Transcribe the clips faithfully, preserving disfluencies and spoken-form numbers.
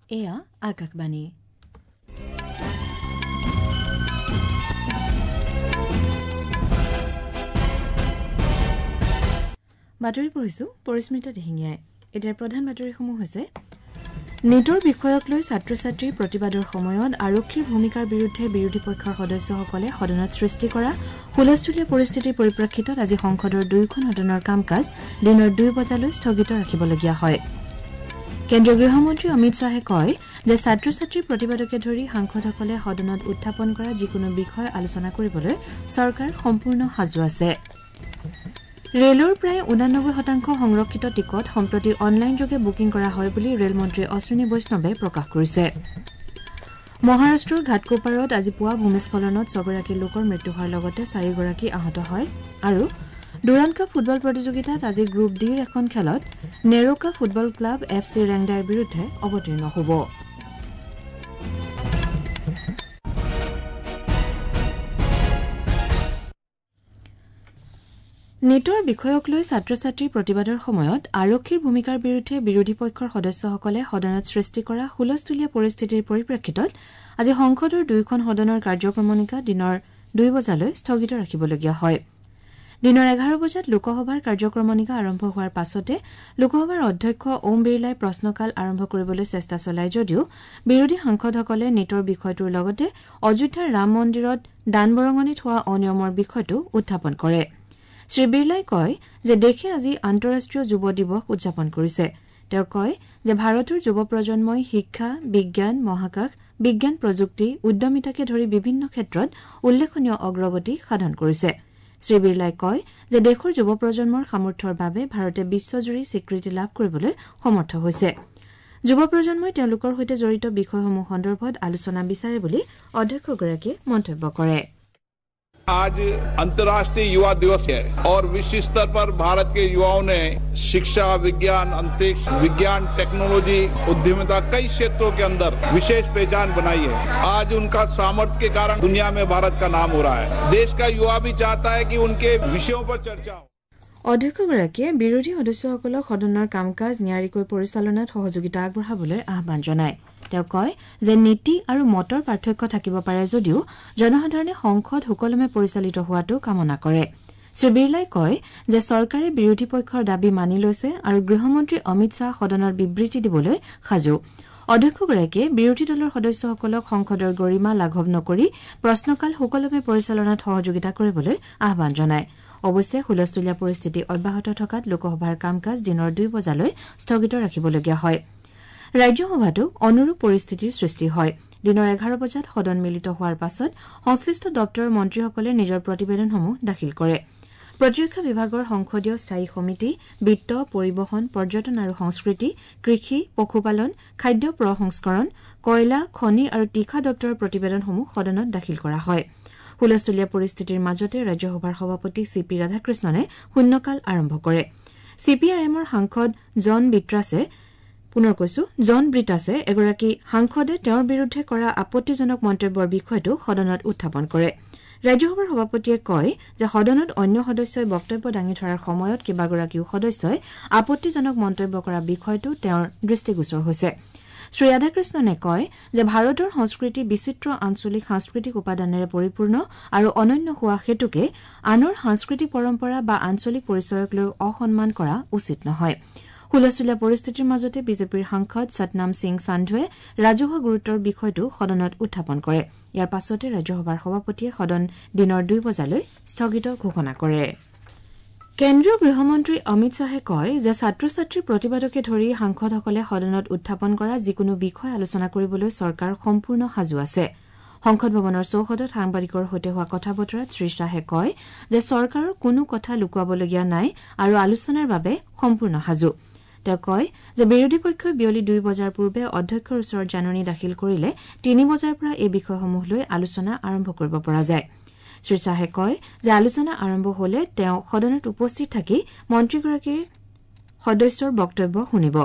এয়া আকাশবাণী। বাতৰি পঢ়িছো পৰিস্মিতা দিহিঙীয়াই। এতিয়াৰ প্ৰধান বাতৰিসমূহ হৈছে নিটৰ বিষয়ক লৈ ছাত্ৰ ছাত্ৰীৰ প্ৰতিবাদৰ সময়ত আৰক্ষীৰ ভূমিকাৰ বিৰুদ্ধে বিৰোধী পক্ষৰ সদস্যসকলে সদনত সৃষ্টি কৰা হুলস্থুলীয়া পৰিস্থিতিৰ পৰিপ্ৰেক্ষিতত আজি সংসদৰ দুয়োখন সদনৰ কাম কাজ দিনৰ দুই বজালৈ স্থগিত ৰাখিবলগীয়া হয়। কেন্দ্ৰীয় গৃহমন্ত্ৰী অমিত শ্বাহে কয় যে ছাত্ৰ ছাত্ৰীৰ প্ৰতিবাদকে ধৰি সাংসদসকলে সদনত উত্থাপন কৰা যিকোনো বিষয় আলোচনা কৰিবলৈ চৰকাৰ সম্পূৰ্ণ সাজু আছে। ৰেলৰ প্ৰায় ঊনানব্বৈ শতাংশ সংৰক্ষিত টিকট সম্প্ৰতি অনলাইনযোগে বুকিং কৰা হয় বুলি ৰেলমন্ত্ৰী অশ্বিনী বৈষ্ণৱে প্ৰকাশ কৰিছে। মহাৰাষ্ট্ৰৰ ঘাটকোপাৰত আজি পুৱা ভূমিস্খলনত ছগৰাকী লোকৰ মৃত্যু হোৱাৰ লগতে চাৰিগৰাকী আহত হয়। আৰু ডুৰাণ্ড কাপ ফুটবল প্ৰতিযোগিতাত আজি গ্ৰুপ ডিৰ এখন খেলত Neroca football club F C ৰেংদাৰ বিৰুদ্ধে অৱতীৰ্ণ হ'ব। নিটৰ বিষয়ক লৈ ছাত্ৰ ছাত্ৰীৰ প্ৰতিবাদৰ সময়ত আৰক্ষীৰ ভূমিকাৰ বিৰুদ্ধে বিৰোধী পক্ষৰ সদস্যসকলে সদনত সৃষ্টি কৰা হুলস্থুলীয়া পৰিস্থিতিৰ পৰিপ্ৰেক্ষিতত আজি সংসদৰ দুয়োখন সদনৰ কাৰ্যক্ৰমণিকা দিনৰ দুই বজালৈ স্থগিত ৰাখিবলগীয়া হয়। দিনৰ এঘাৰ বজাত লোকসভাৰ কাৰ্যক্ৰমণিকা আৰম্ভ হোৱাৰ পাছতে লোকসভাৰ অধ্যক্ষ ওম বিৰলাই প্ৰশ্নকাল আৰম্ভ কৰিবলৈ চেষ্টা চলায় যদিও বিৰোধী সাংসদসকলে নিটৰ বিষয়টোৰ লগতে অযোধ্যাৰ ৰাম মন্দিৰত দান বৰঙণিত হোৱা অনিয়মৰ বিষয়টো উত্থাপন কৰে। শ্ৰী বিৰলাই কয় যে দেশে আজি আন্তঃৰাষ্ট্ৰীয় যুৱ দিৱস উদযাপন কৰিছে। তেওঁ কয় যে ভাৰতৰ যুৱ প্ৰজন্মই শিক্ষা, বিজ্ঞান, মহাকাশ, বিজ্ঞান প্ৰযুক্তি, উদ্যমিতাকে ধৰি বিভিন্ন ক্ষেত্ৰত উল্লেখনীয় অগ্ৰগতি সাধন কৰিছে। শ্ৰী বিৰলাই কয় যে দেশৰ যুৱ প্ৰজন্মৰ সামৰ্থ্যৰ বাবে ভাৰতে বিশ্বজুৰি স্বীকৃতি লাভ কৰিবলৈ সমৰ্থ হৈছে। যুৱ প্ৰজন্মই তেওঁলোকৰ সৈতে জড়িত বিষয়সমূহ সন্দৰ্ভত আলোচনা বিচাৰে বুলি অধ্যক্ষগৰাকীয়ে মন্তব্য কৰে। आज अंतर्राष्ट्रीय युवा दिवस है और विश्व स्तर पर भारत के युवाओं ने शिक्षा, विज्ञान, अंतरिक्ष विज्ञान, टेक्नोलॉजी, उद्यमिता कई क्षेत्रों के अंदर विशेष पहचान बनाई है। आज उनका सामर्थ्य के कारण दुनिया में भारत का नाम हो रहा है। देश का युवा भी चाहता है कि उनके विषयों पर चर्चा हो। অধ্যক্ষগৰাকীয়ে বিৰোধী সদস্যসকলক সদনৰ কাম কাজ নিয়াৰিকৈ পৰিচালনাত সহযোগিতা আগবঢ়াবলৈ আহ্বান জনায়। তেওঁ কয় যে নীতি আৰু মতৰ পাৰ্থক্য থাকিব পাৰে যদিও জনসাধাৰণে সংসদ সুকলমে পৰিচালিত হোৱাটো কামনা কৰে। শ্ৰী বিৰলাই কয় যে চৰকাৰে বিৰোধী পক্ষৰ দাবী মানি লৈছে আৰু গৃহমন্ত্ৰী অমিত শ্বাহ সদনৰ বিবৃতি দিবলৈ সাজু। অধ্যক্ষগৰাকীয়ে বিৰোধী দলৰ সদস্যসকলক সংসদৰ গৰিমা লাঘৱ নকৰি প্ৰশ্নকাল সুকলমে পৰিচালনাত সহযোগিতা কৰিবলৈ আহ্বান জনায়। অৱশ্যে হুলস্থুলীয়া পৰিস্থিতি অব্যাহত থকাত লোকসভাৰ কাম কাজ দিনৰ দুই বজালৈ স্থগিত ৰাখিবলগীয়া হয়। ৰাজ্যসভাতো অনুৰূপ পৰিস্থিতিৰ সৃষ্টি হয়। দিনৰ এঘাৰ বজাত সদন মিলিত হোৱাৰ পাছত সংশ্লিষ্ট দপ্তৰৰ মন্ত্ৰীসকলে নিজৰ প্ৰতিবেদনসমূহ দাখিল কৰে। প্ৰতিৰক্ষা বিভাগৰ সংসদীয় স্থায়ী সমিতি, বিত্ত, পৰিবহণ, পৰ্যটন আৰু সংস্কৃতি, কৃষি, পশুপালন, খাদ্য প্ৰসংস্কৰণ, কয়লা, খনি আৰু তীখা দপ্তৰৰ প্ৰতিবেদনসমূহ সদনত দাখিল কৰা হয়। হুলস্থুলীয়া পৰিস্থিতিৰ মাজতে ৰাজ্যসভাৰ সভাপতি চি পি ৰাধাকৃষ্ণনে শূন্যকাল আৰম্ভ কৰে। চি পি আই এমৰ সাংসদ জন বিট্ৰাছে পুনৰ কৈছো জন ব্ৰিটাছে এগৰাকী সাংসদে তেওঁৰ বিৰুদ্ধে কৰা আপত্তিজনক মন্তব্যৰ বিষয়টো সদনত উত্থাপন কৰে। ৰাজ্যসভাৰ সভাপতিয়ে কয় যে সদনত অন্য সদস্যই বক্তব্য দাঙি ধৰাৰ সময়ত কেইবাগৰাকীও সদস্যই আপত্তিজনক মন্তব্য কৰা বিষয়টো তেওঁৰ দৃষ্টিগোচৰ হৈছে। শ্ৰী ৰাধাকৃষ্ণনে কয় যে ভাৰতৰ সংস্কৃতি বিচিত্ৰ আঞ্চলিক সাংস্কৃতিক উপাদানেৰে পৰিপূৰ্ণ আৰু অনন্য হোৱা হেতুকে আনৰ সাংস্কৃতিক পৰম্পৰা বা আঞ্চলিক পৰিচয়ক লৈ অসন্মান কৰা উচিত নহয়। হুলস্থুলীয়া পৰিস্থিতিৰ মাজতে বিজেপিৰ সাংসদ সতনাম সিং সান্ধুৱে ৰাজহুৱা গুৰুত্বৰ বিষয়টো সদনত উত্থাপন কৰে। ইয়াৰ পাছতে ৰাজ্যসভাৰ সভাপতিয়ে সদন দিনৰ দুই বজালৈ স্থগিত ঘোষণা কৰে। কেন্দ্ৰীয় গৃহমন্ত্ৰী অমিত শ্বাহে কয় যে ছাত্ৰ ছাত্ৰীৰ প্ৰতিবাদকে ধৰি সাংসদসকলে সদনত উত্থাপন কৰা যিকোনো বিষয় আলোচনা কৰিবলৈ চৰকাৰ সম্পূৰ্ণ সাজু আছে। সংসদ ভৱনৰ চৌহদত সাংবাদিকৰ সৈতে হোৱা কথা বতৰাত শ্ৰী শ্বাহে কয় যে চৰকাৰৰ কোনো কথা লুকুৱাবলগীয়া নাই আৰু আলোচনাৰ বাবে সম্পূৰ্ণ সাজু। তেওঁ কয় যে বিৰোধী পক্ষই বিয়লি দুই বজাৰ পূৰ্বে অধ্যক্ষৰ ওচৰত জাননী দাখিল কৰিলে তিনি বজাৰ পৰা এই বিষয়সমূহ লৈ আলোচনা আৰম্ভ কৰিব পৰা যায়। শ্ৰী শ্বাহে কয় যে আলোচনা আৰম্ভ হলে তেওঁ সদনত উপস্থিত থাকি মন্ত্ৰীগৰাকীৰ সদস্যৰ বক্তব্য শুনিব।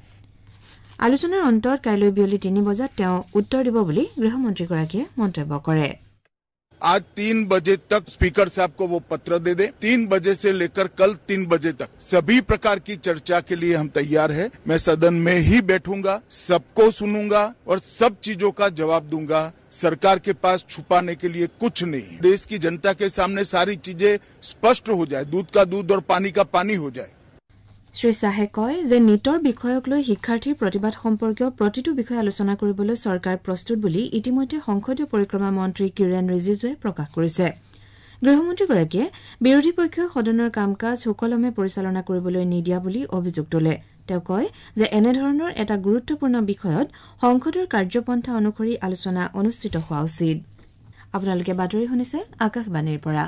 আলোচনাৰ অন্তত কাইলৈ বিয়লি তিনি বজাত তেওঁ উত্তৰ দিব বুলি গৃহমন্ত্ৰীগৰাকীয়ে মন্তব্য কৰে। आज तीन बजे तक स्पीकर साहब को वो पत्र दे दें। तीन बजे से लेकर कल तीन बजे तक सभी प्रकार की चर्चा के लिए हम तैयार हैं। मैं सदन में ही बैठूंगा, सबको सुनूंगा और सब चीजों का जवाब दूंगा। सरकार के पास छुपाने के लिए कुछ नहीं। देश की जनता के सामने सारी चीजें स्पष्ट हो जाए, दूध का दूध और पानी का पानी हो जाए। শ্ৰী শাহে কয় যে নিটৰ বিষয়ক লৈ শিক্ষাৰ্থীৰ প্ৰতিবাদ সম্পৰ্কীয় প্ৰতিটো বিষয় আলোচনা কৰিবলৈ চৰকাৰ প্ৰস্তুত বুলি ইতিমধ্যে সংসদীয় পৰিক্ৰমা মন্ত্ৰী কিৰেণ ৰিজিজুৱে প্ৰকাশ কৰিছে। গৃহমন্ত্ৰীগৰাকীয়ে বিৰোধী পক্ষই সদনৰ কাম কাজ সুকলমে পৰিচালনা কৰিবলৈ নিদিয়া বুলি অভিযোগ তোলে। তেওঁ কয় যে এনেধৰণৰ এটা গুৰুত্বপূৰ্ণ বিষয়ত সংসদৰ কাৰ্যপন্থা অনুসৰি আলোচনা অনুষ্ঠিত হোৱা উচিত। আপোনালোকে বাতৰি শুনিছে আকাশবাণীৰ পৰা।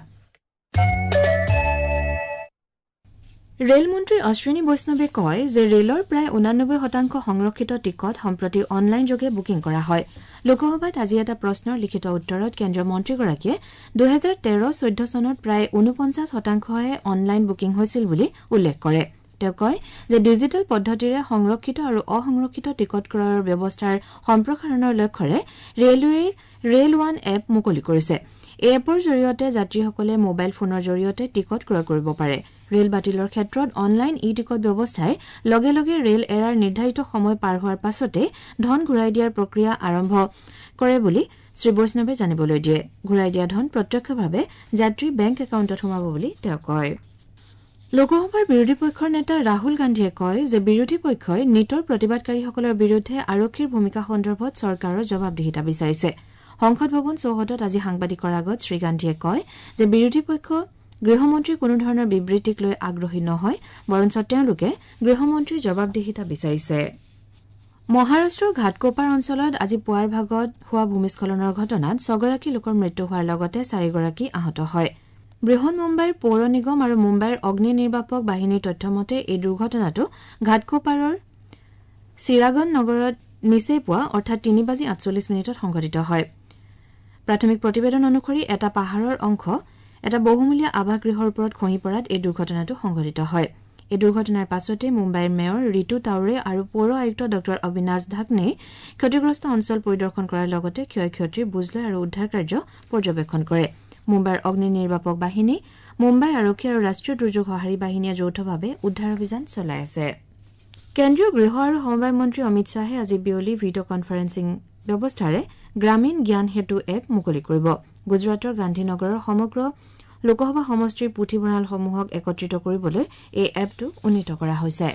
ৰেলমন্ত্ৰী অশ্বিনী বৈষ্ণৱে কয় যে ৰেলৰ প্ৰায় ঊনানব্বৈ শতাংশ সংৰক্ষিত টিকট সম্প্ৰতি অনলাইনযোগে বুকিং কৰা হয়। লোকসভাত আজি এটা প্ৰশ্নৰ লিখিত উত্তৰত কেন্দ্ৰীয় মন্ত্ৰীগৰাকীয়ে দুহেজাৰ তেৰ চৈধ্য চনত প্ৰায় ঊনপঞ্চাছ শতাংশহে অনলাইন বুকিং হৈছিল বুলি উল্লেখ কৰে। তেওঁ কয় যে ডিজিটেল পদ্ধতিৰে সংৰক্ষিত আৰু অসংৰক্ষিত টিকট ক্ৰয়ৰ ব্যৱস্থাৰ সম্প্ৰসাৰণৰ লক্ষ্যৰে ৰেলৱেৰ ৰেল ওৱান এপ মুকলি কৰিছে। এই এপৰ জৰিয়তে যাত্ৰীসকলে মোবাইল ফোনৰ জৰিয়তে টিকট ক্ৰয় কৰিব পাৰে। ৰেল বাতিলৰ ক্ষেত্ৰত অনলাইন ই টিকট ব্যৱস্থাই লগে লগে ৰেল এৰাৰ নিৰ্ধাৰিত সময় পাৰ হোৱাৰ পাছতে ধন ঘূৰাই দিয়াৰ প্ৰক্ৰিয়া আৰম্ভ কৰে বুলি শ্ৰী বৈষ্ণৱে জানিবলৈ দিয়ে। ঘূৰাই দিয়া ধন প্ৰত্যক্ষভাৱে যাত্ৰীৰ বেংক একাউণ্টত সোমাব বুলি তেওঁ কয়। লোকসভাৰ বিৰোধী পক্ষৰ নেতা ৰাহুল গান্ধীয়ে কয় যে বিৰোধী পক্ষই নিটৰ প্ৰতিবাদকাৰীসকলৰ বিৰুদ্ধে আৰক্ষীৰ ভূমিকা সন্দৰ্ভত চৰকাৰৰ জবাবদিহিতা বিচাৰিছে। সংসদ ভৱন চৌহদত আজি সাংবাদিকৰ আগত শ্ৰী গান্ধীয়ে কয় যে বিৰোধী পক্ষ গৃহমন্ত্ৰীৰ কোনো ধৰণৰ বিবৃতিক লৈ আগ্ৰহী নহয়, বৰঞ্চ তেওঁলোকে গৃহমন্ত্ৰীৰ জবাবদিহিতা বিচাৰিছে। মহাৰাষ্ট্ৰৰ ঘাটকোপাৰ অঞ্চলত আজি পুৱাৰ ভাগত হোৱা ভূমিস্খলনৰ ঘটনাত ছগৰাকী লোকৰ মৃত্যু হোৱাৰ লগতে চাৰিগৰাকী আহত হয়। বৃহন মুম্বাইৰ পৌৰ নিগম আৰু মুম্বাইৰ অগ্নি নিৰ্বাপক বাহিনীৰ তথ্যমতে এই দুৰ্ঘটনাটো ঘাটকোপাৰৰ চিৰাগন নগৰত নিচেই পুৱা অৰ্থাৎ তিনি বাজি আঠচল্লিছ মিনিটত সংঘটিত হয়। প্ৰাথমিক প্ৰতিবেদন অনুসৰি এটা পাহাৰৰ অংশ এটা বহুমূলীয়া আৱাসগৃহৰ ওপৰত খহি পৰাত এই দুৰ্ঘটনাটো সংঘটিত হয়। এই দুৰ্ঘটনাৰ পাছতে মুম্বাইৰ মেয়ৰ ৰিতু তাউৰে আৰু পৌৰ আয়ুক্ত ডঃ অবিনাশ ঢাকনে ক্ষতিগ্ৰস্ত অঞ্চল পৰিদৰ্শন কৰাৰ লগতে ক্ষয় ক্ষতিৰ বুজ লয় আৰু উদ্ধাৰ কাৰ্য পৰ্যবেক্ষণ কৰে। মুম্বাইৰ অগ্নি নিৰ্বাপক বাহিনী, মুম্বাই আৰক্ষী আৰু ৰাষ্ট্ৰীয় দুৰ্যোগ সঁহাৰি বাহিনীয়ে যৌথভাৱে উদ্ধাৰ অভিযান চলাই আছে। কেন্দ্ৰীয় গৃহ আৰু সমবায় মন্ত্ৰী অমিত শ্বাহে আজি বিয়লি ভিডিঅ' কনফাৰেন্সিং ব্যৱস্থাৰে গ্ৰামীণ জ্ঞান সেতু এপ মুকলি কৰিব। গুজৰাটৰ গান্ধীনগৰৰ সমগ্ৰ লোকসভা সমষ্টিৰ পুথিভঁৰালসমূহক একত্ৰিত কৰিবলৈ এই এপটো উন্নীত কৰা হৈছে।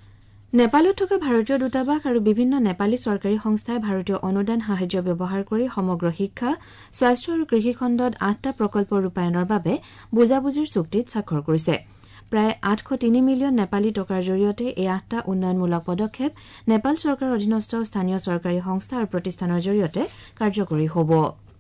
নেপালত থকা ভাৰতীয় দূতাবাস আৰু বিভিন্ন নেপালী চৰকাৰী সংস্থাই ভাৰতীয় অনুদান সাহায্য ব্যৱহাৰ কৰি সমগ্ৰ শিক্ষা, স্বাস্থ্য আৰু কৃষি খণ্ডত আঠটা প্ৰকল্প ৰূপায়ণৰ বাবে বুজাবুজিৰ চুক্তিত স্বাক্ষৰ কৰিছে। প্ৰায় আঠশ তিনি মিলিয়ন নেপালী টকাৰ জৰিয়তে এই আঠটা উন্নয়নমূলক পদক্ষেপ নেপাল চৰকাৰৰ অধীনস্থ স্থানীয় চৰকাৰী সংস্থা আৰু প্ৰতিষ্ঠানৰ জৰিয়তে কাৰ্যকৰী হ'ব।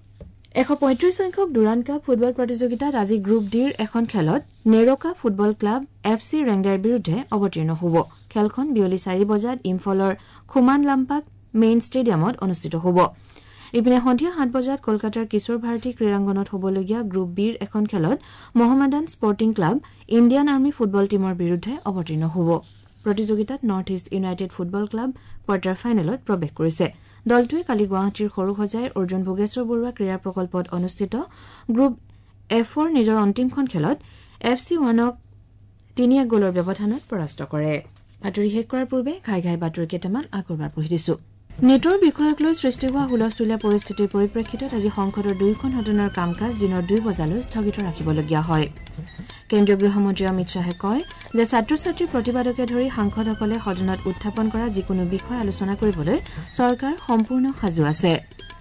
এশ পঁয়ত্ৰিশ সংখ্যক ডুৰাণ্ড কাপ ফুটবল প্ৰতিযোগিতাত আজি গ্ৰুপ ডিৰ এখন খেলত Neroca football club F C ৰেংডাৰ বিৰুদ্ধে অৱতীৰ্ণ হ'ব। খেলখন বিয়লি চাৰি বজাত ইম্ফলৰ খুমান লাম্পাক মেইন ষ্টেডিয়ামত অনুষ্ঠিত হ'ব। ইপিনে সন্ধিয়া সাত বজাত কলকাতাৰ কিশোৰ ভাৰতী ক্ৰীড়াংগনত হ'বলগীয়া গ্ৰুপ বিৰ এখন খেলত Mohammedan sporting club Indian army football টীমৰ বিৰুদ্ধে অৱতীৰ্ণ হ'ব। প্ৰতিযোগিতাত north east united football club quarter ফাইনেলত প্ৰৱেশ কৰিছে। দলটোৱে কালি গুৱাহাটীৰ সৰুসজাইৰ অৰ্জুন ভোগেশ্বৰ বৰুৱা ক্ৰীড়া প্ৰকল্পত অনুষ্ঠিত গ্ৰুপ এফৰ নিজৰ অন্তিমখন খেলত এফ চি ওৱানক তিনি এক গ'লৰ ব্যৱধানত পৰাস্ত কৰে। বাতৰি শেষ কৰাৰ পূৰ্বে ঘাই ঘাই বাতৰি কেইটামান আকৰবাৰ পঢ়ি দিছো। নিটৰ বিষয়ক লৈ সৃষ্টি হোৱা হুলস্থূলীয়া পৰিস্থিতিৰ পৰিপ্ৰেক্ষিতত আজি সংসদৰ দুয়োখন সদনৰ কাম কাজ দিনৰ দুই বজালৈ স্থগিত ৰাখিবলগীয়া হয়। কেন্দ্ৰীয় গৃহমন্ত্ৰী অমিত শ্বাহে কয় যে ছাত্ৰ ছাত্ৰীৰ প্ৰতিবাদকে ধৰি সাংসদসকলে সদনত উত্থাপন কৰা যিকোনো বিষয় আলোচনা কৰিবলৈ চৰকাৰ সম্পূৰ্ণ সাজু আছে।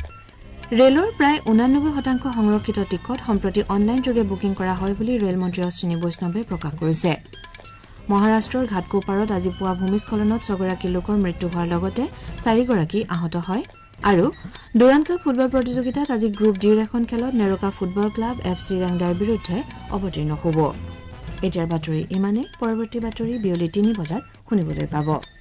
ৰেলৰ প্ৰায় ঊনানব্বৈ শতাংশ সংৰক্ষিত টিকট সম্প্ৰতি অনলাইনযোগে বুকিং কৰা হয় বুলি ৰেলমন্ত্ৰী অশ্বিনী বৈষ্ণৱে প্ৰকাশ কৰিছে। মহাৰাষ্ট্ৰৰ ঘাটকোপাৰত আজি পুৱা ভূমিস্খলনত ছগৰাকী লোকৰ মৃত্যু হোৱাৰ লগতে চাৰিগৰাকী আহত হয়। আৰু ডুৰাণ্ড কাপ ফুটবল প্ৰতিযোগিতাত আজি গ্ৰুপ ডিৰ এখন খেলত Neroca football club F C ৰেংডাৰ বিৰুদ্ধে অৱতীৰ্ণ হ'ব। এতিয়াৰ বাতৰি ইমানে। পৰৱৰ্তী বাতৰি বিয়লি তিনি বজাত শুনিবলৈ পাব।